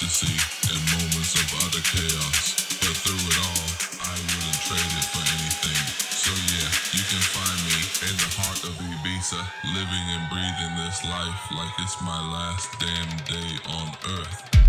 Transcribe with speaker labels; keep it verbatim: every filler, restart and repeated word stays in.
Speaker 1: ecstasy and moments of utter chaos. But through it all, I wouldn't trade it for anything. So yeah, you can find me in the heart of Ibiza, living and breathing this life like it's my last damn day on earth.